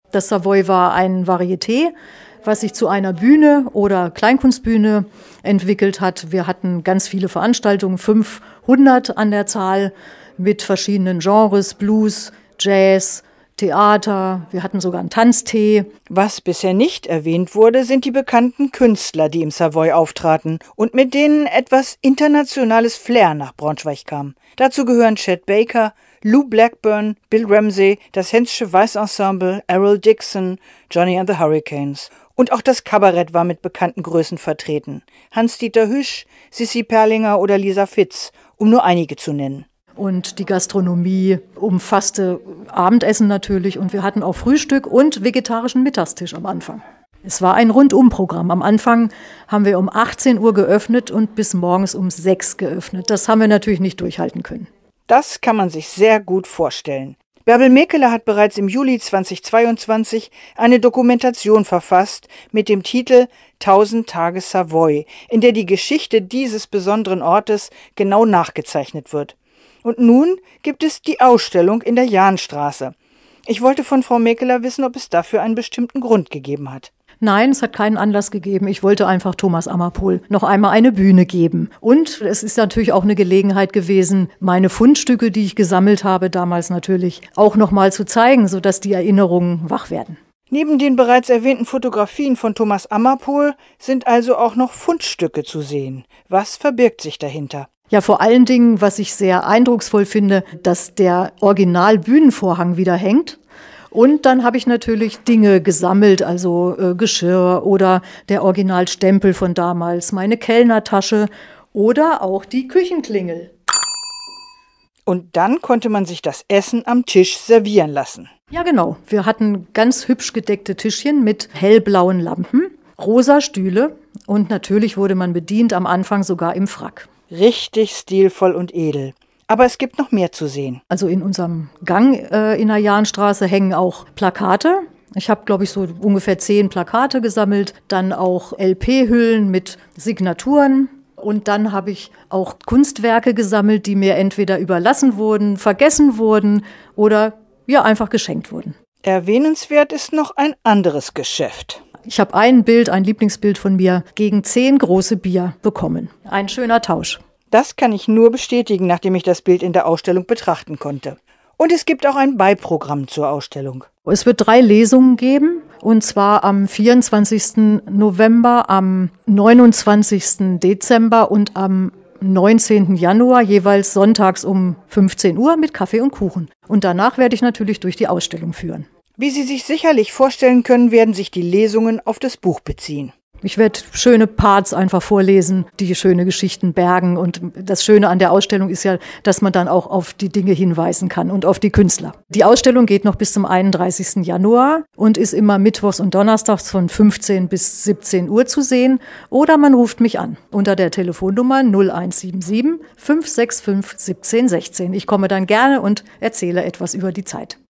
Das Savoy war ein Varieté, was sich zu einer Bühne oder Kleinkunstbühne entwickelt hat. Wir hatten ganz viele Veranstaltungen, 500 an der Zahl, mit verschiedenen Genres, Blues, Jazz, Theater. Wir hatten sogar einen Tanztee. Was bisher nicht erwähnt wurde, sind die bekannten Künstler, die im Savoy auftraten und mit denen etwas internationales Flair nach Braunschweig kam. Dazu gehören Chet Baker, Lou Blackburn, Bill Ramsey, das Hensche Weißensemble, Errol Dixon, Johnny and the Hurricanes. Und auch das Kabarett war mit bekannten Größen vertreten. Hans-Dieter Hüsch, Sissi Perlinger oder Lisa Fitz, um nur einige zu nennen. Und die Gastronomie umfasste Abendessen natürlich. Und wir hatten auch Frühstück und vegetarischen Mittagstisch am Anfang. Es war ein Rundumprogramm. Am Anfang haben wir um 18 Uhr geöffnet und bis morgens um 6 geöffnet. Das haben wir natürlich nicht durchhalten können. Das kann man sich sehr gut vorstellen. Bärbel Mekeler hat bereits im Juli 2022 eine Dokumentation verfasst mit dem Titel 1000 Tage Savoy, in der die Geschichte dieses besonderen Ortes genau nachgezeichnet wird. Und nun gibt es die Ausstellung in der Jahnstraße. Ich wollte von Frau Mekeler wissen, ob es dafür einen bestimmten Grund gegeben hat. Nein, es hat keinen Anlass gegeben. Ich wollte einfach Thomas Ammerpohl noch einmal eine Bühne geben. Und es ist natürlich auch eine Gelegenheit gewesen, meine Fundstücke, die ich gesammelt habe, damals natürlich auch noch mal zu zeigen, sodass die Erinnerungen wach werden. Neben den bereits erwähnten Fotografien von Thomas Ammerpohl sind also auch noch Fundstücke zu sehen. Was verbirgt sich dahinter? Ja, vor allen Dingen, was ich sehr eindrucksvoll finde, dass der Original-Bühnenvorhang wieder hängt. Und dann habe ich natürlich Dinge gesammelt, also Geschirr oder der Originalstempel von damals, meine Kellnertasche oder auch die Küchenklingel. Und dann konnte man sich das Essen am Tisch servieren lassen. Ja, genau. Wir hatten ganz hübsch gedeckte Tischchen mit hellblauen Lampen, rosa Stühle und natürlich wurde man bedient, am Anfang sogar im Frack. Richtig stilvoll und edel. Aber es gibt noch mehr zu sehen. Also in unserem Gang in der Jahnstraße hängen auch Plakate. Ich habe, glaube ich, so ungefähr 10 Plakate gesammelt. Dann auch LP-Hüllen mit Signaturen. Und dann habe ich auch Kunstwerke gesammelt, die mir entweder überlassen wurden, vergessen wurden oder ja einfach geschenkt wurden. Erwähnenswert ist noch ein anderes Geschäft. Ich habe ein Lieblingsbild von mir, gegen 10 große Bier bekommen. Ein schöner Tausch. Das kann ich nur bestätigen, nachdem ich das Bild in der Ausstellung betrachten konnte. Und es gibt auch ein Beiprogramm zur Ausstellung. Es wird 3 Lesungen geben, und zwar am 24. November, am 29. Dezember und am 19. Januar, jeweils sonntags um 15 Uhr mit Kaffee und Kuchen. Und danach werde ich natürlich durch die Ausstellung führen. Wie Sie sich sicherlich vorstellen können, werden sich die Lesungen auf das Buch beziehen. Ich werde schöne Parts einfach vorlesen, die schöne Geschichten bergen. Und das Schöne an der Ausstellung ist ja, dass man dann auch auf die Dinge hinweisen kann und auf die Künstler. Die Ausstellung geht noch bis zum 31. Januar und ist immer mittwochs und donnerstags von 15 bis 17 Uhr zu sehen. Oder man ruft mich an unter der Telefonnummer 0177 565 1716. Ich komme dann gerne und erzähle etwas über die Zeit.